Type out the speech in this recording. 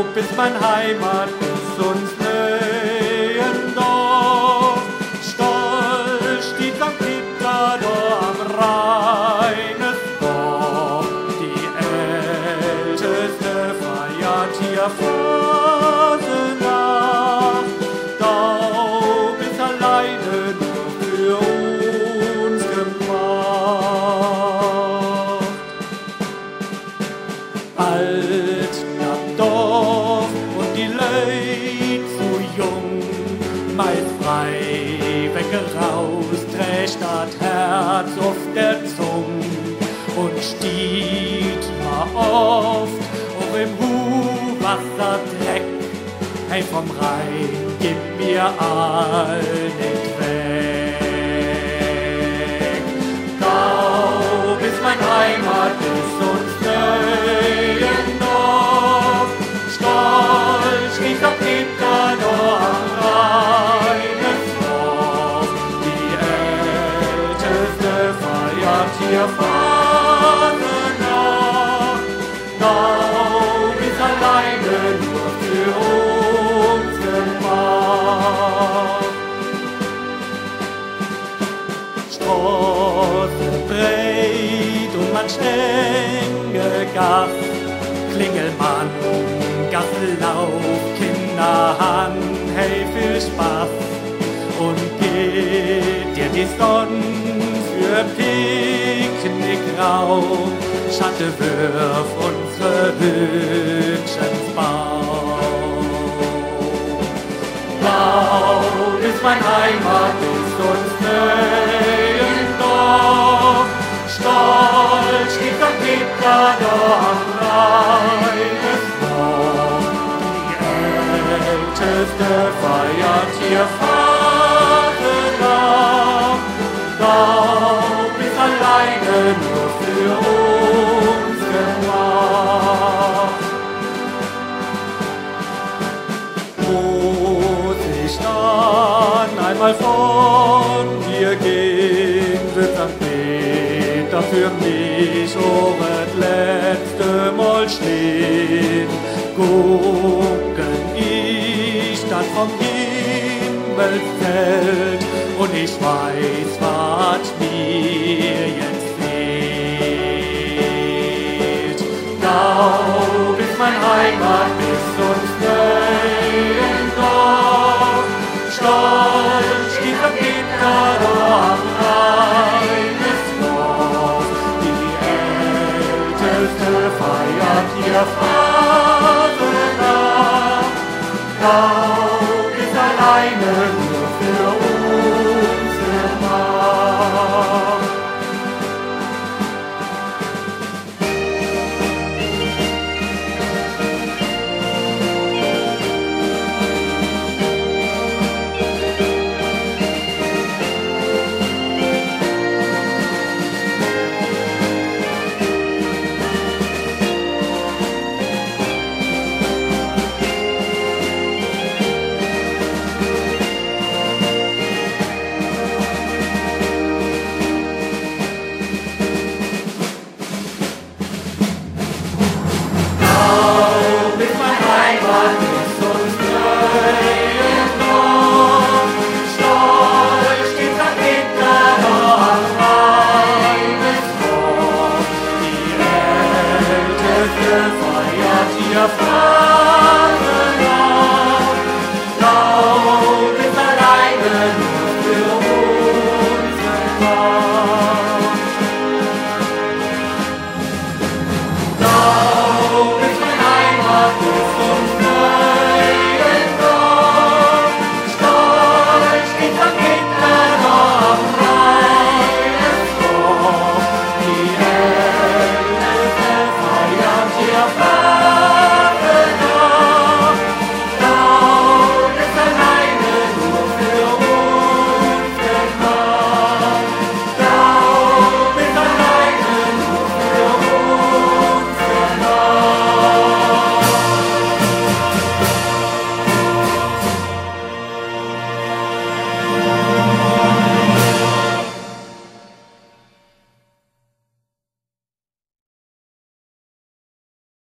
bist mein Heimat, bist uns Neuendorf. Stolz steht St. Peter da am Rheinesborg. Die älteste feiert hier Fasenacht. Da bist alleine nur für uns gemacht. Alt das Dorf und die Leute so jung, meist frei weggeraust, trägt das Herz auf der Zung und stieg mal oft auch im Huhwasserdreck. Hey, vom Rhein gib mir all nicht weg. Gau bist mein Heimat, bist uns Neuendorf. Stolz steht St. Peter da am Rheinesborg. Die älteste feiert hier Fasenacht. Gau bist alleine nur für uns gemacht. Straße breit und man Stänge Gass, Klingelmann, Gassellauf, Kinderhand, hey, viel Spaß. Und geht dir die Sonne für Picknickraum, Schatte wirf unsere Hütchen ins Baum. Blau ist mein Heimat, ist uns Neuendorf. Stolz steht St. Peter da am Rheinesborg. Die älteste feiert hier Fasenacht. Gau bist alleine nur für uns gemacht. Muss ich dann einmal von dir gehen, wird St. Peter für mich auch das letzte Mal stehen. Gucken ich dann vom Himmelszelt und ich weiß, was